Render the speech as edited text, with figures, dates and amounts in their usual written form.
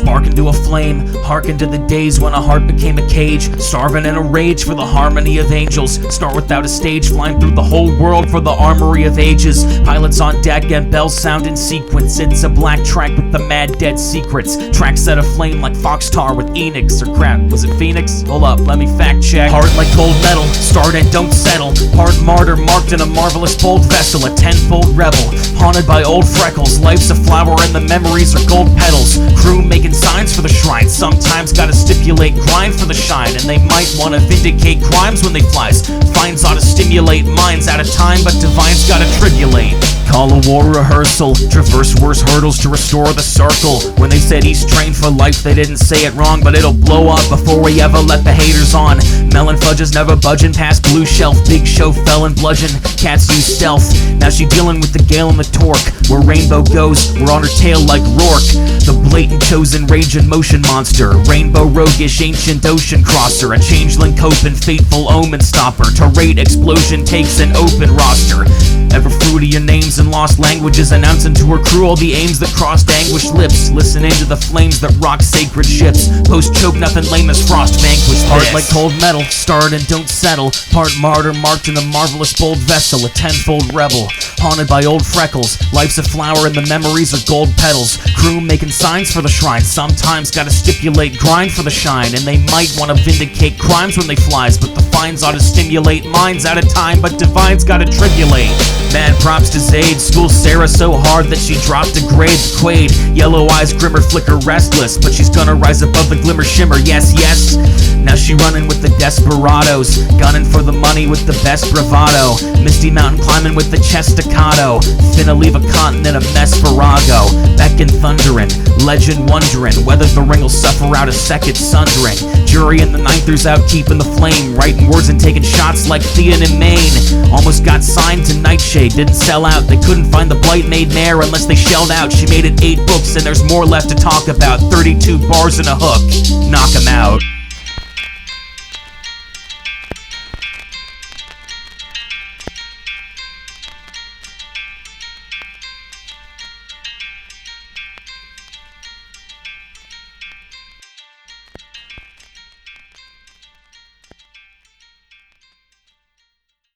Spark into a flame, hearken to the days when a heart became a cage. Starving in a rage for the harmony of angels. Start without a stage, flying through the whole world for the armory of ages. Pilots on deck and bells sound in sequence. It's a black track with the mad dead secrets. Tracks set aflame like Foxtar with Enix, or crap, was it Phoenix? Hold up, let me fact check. Hard like cold metal, start and don't settle. Hard martyr marked in a marvelous bold vessel. A tenfold rebel, haunted by old freckles. Life's a flower and the memories are gold petals. Crew making signs for the shrine. Sometimes gotta stipulate grind for the shine. And they might wanna vindicate crimes when they flies. Fines ought to stimulate minds out of time, but divines gotta tribulate. Call a war rehearsal, traverse worse hurdles to restore the circle. When they said he's trained for life, they didn't say it wrong, but it'll blow up before we ever let the haters on. Melon fudges never budging past blue shelf. Big show fell and bludgeon, cats use stealth. Now she dealing with the gale and the torque. Where Rainbow goes, we're on her tail like Rourke. The blatant chosen rage and motion monster. Rainbow roguish ancient ocean crosser. A changeling cope and fateful omen stopper. To rate explosion takes an open roster. Ever fruitier names and lost languages, announcing to her crew all the aims that crossed anguished lips. Listen into the flames that rock sacred ships. Post choke nothing lame as frost vanquish this. Hard like cold metal, start and don't settle. Part martyr marked in a marvelous bold vessel. A tenfold rebel, haunted by old freckles. Life's a flower and the memories are gold petals. Crew making signs for the shrine. Sometimes gotta stipulate grind for the shine. And they might wanna vindicate crimes when they flies, but the fines ought to stimulate minds out of time, but divines gotta tribulate. Mad props to Zayd, school Sarah so hard that she dropped a grade. Quaid, yellow eyes grimmer flicker restless, but she's gonna rise above the glimmer shimmer, yes, yes. Now she running with the desperados, gunning for the money with the best bravado. Misty mountain climbing with the chest staccato, finna leave a continent a mess Virago. Beck and thundering, legend wondering whether the ring will suffer out a second sundering. Jury in the ninthers out keeping the flame, writing words and taking shots like Theon in Maine. Almost got signed to Nightshade, didn't sell out. They couldn't find the Blight Maid Mare unless they shelled out. She made it 8 books and there's more left to talk about. 32 bars and a hook, knock 'em out.